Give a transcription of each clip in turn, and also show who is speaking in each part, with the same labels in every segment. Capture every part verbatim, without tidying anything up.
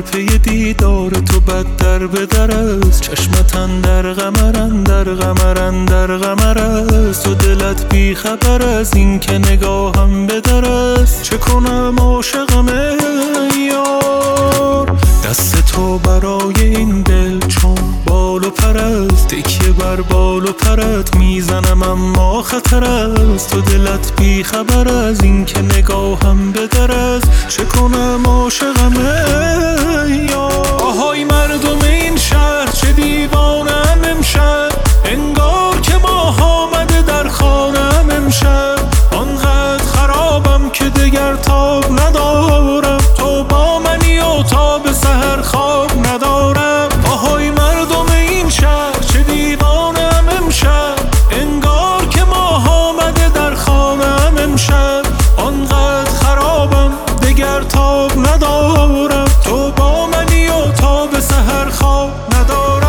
Speaker 1: پی دیدار تو بد در به در است. چشمتن در غمرن در غمرن در غمر است. و دلت بی خبر از این که نگاهم به در است. چه کنم عاشقم ای یار، دست تو برای این دل چون بال و پر است. تکیه بر بال و پرت میزنم اما خطر است. و دلت بی خبر از این که نگاهم به در است. چه کنم عاشقم ای یار. آهای مردم این شهر چه دیوانم امشب، انگار که ماه آمده در خانم امشب. آنقدر خرابم که دگر تاب ندارم. تو با منی و تا به سحر خواب ندارم. آهای مردم این شهر چه دیوانم امشب، انگار که ماه آمده در خانم امشب. آنقدر خرابم دگر تاب ندارم. تو با منی و تا به سحر خواب ندارم.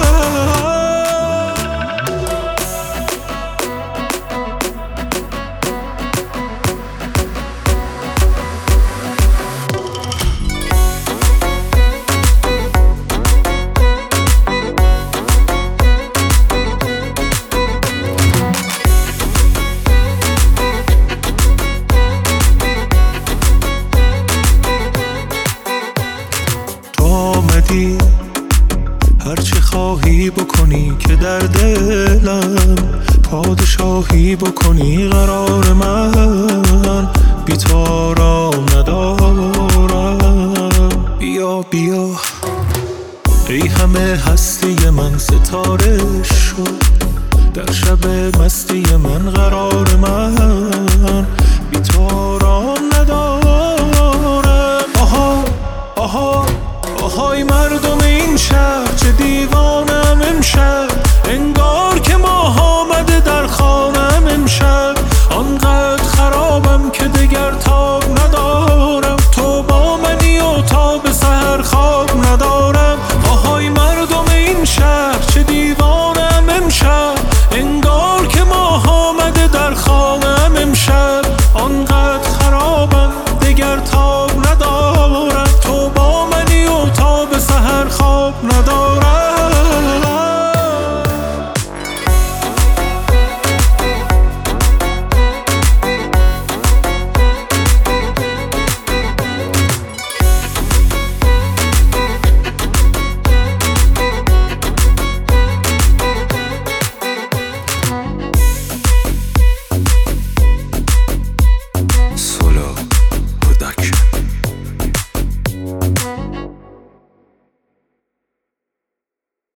Speaker 1: آمدی هرچه خواهی بکنی که در دلم پادشاهی بکنی. قرار من بی تو آرام ندارم. بیا بیا ای همه هستی من ستاره شد در شب مستی من. قرار من بی تو آرام ندارم. آها آها آهای مردم این شهر چه دیوانم امشب، انگار که ماه آمده در خانم امشب. آنقدر خرابم که دگر تاب ندارم. تو با منی و تا به سحر خواب ندارم. آهای مردم این شهر چه دیوانم امشب، انگار که ماه آمده در خانم امشب. آنقدر خرابم دگر تاب ندارم. تو با منی و تا به سحر خواب ندارم.